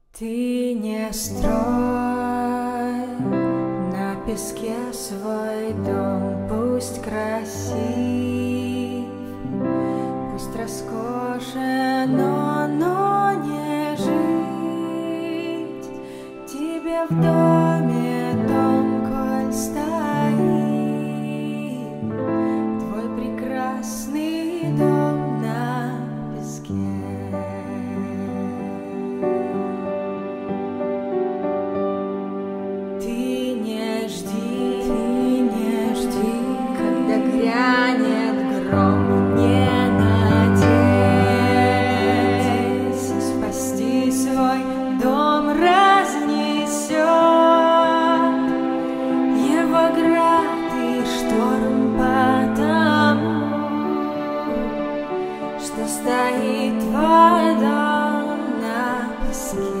Ты не строй на песке свой дом, пусть красив, пусть роскошен, но не жить тебе в доме том, коль стоит твой прекрасный дом на песке. Ты не жди, когда грянет гром, не надейся, спасти свой дом разнесет его град и шторм, потому что стоит твой дом на песке.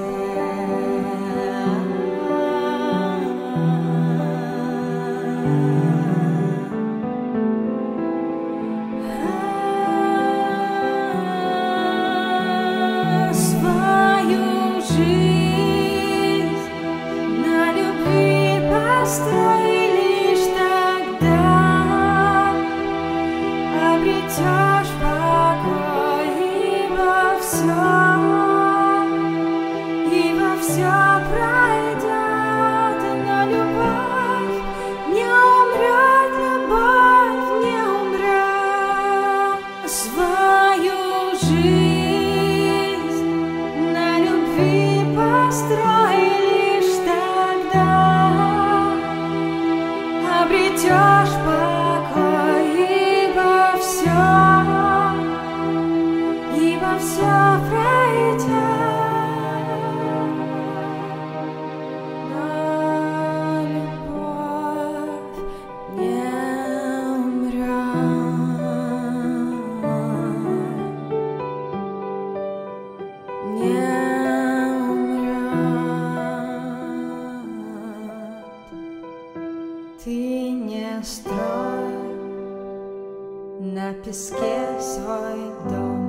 Построй лишь тогда, обретешь покой, и во все пройдет, но любовь не умрет, любовь не умрет. Свою жизнь на любви построй лишь тогда, обретешь покой, и во все пройдет, но любовь не умрет, не умрет. Ты не строй на песке свой дом.